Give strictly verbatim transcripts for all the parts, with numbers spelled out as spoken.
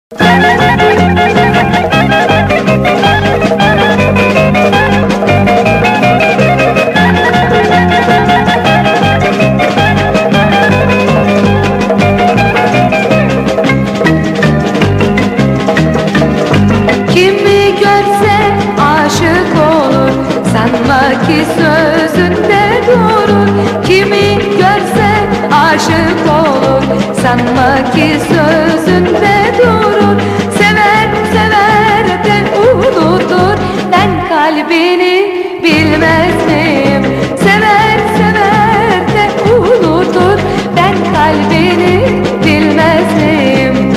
Kimi görse aşık olur, sanma ki sözünde durur. Kimi görse aşık olur, sanma ki sözünde durur. Sever sever de unutur, ben kalbini bilmez miyim? Sever sever de unutur, ben kalbini bilmez miyim?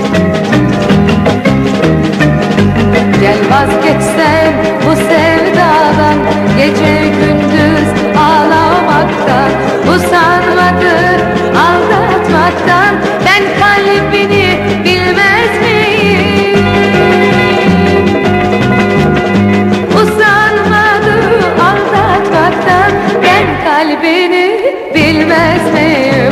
Gel vazgeçsen bu sevdadan, gece gündüz ağlamaktan, usanmadır aldatmaktan, ben kalbini bilmez miyim? Usanmadı aldatmaktan, ben kalbini bilmez miyim?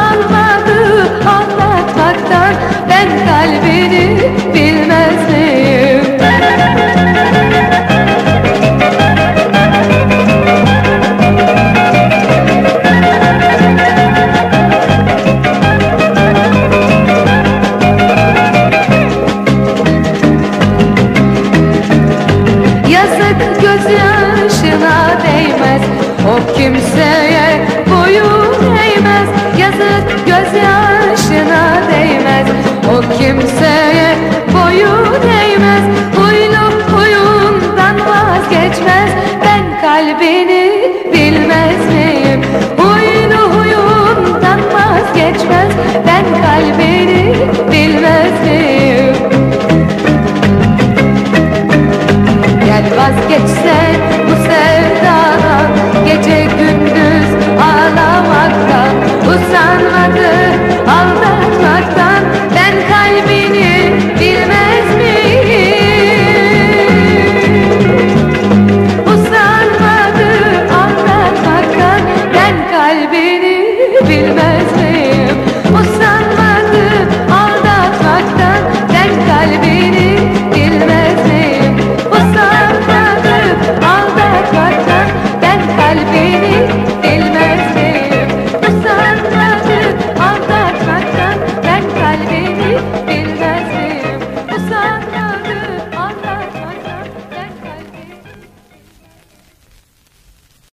Usanmadı aldatmaktan, ben kalbini bilmez miyim?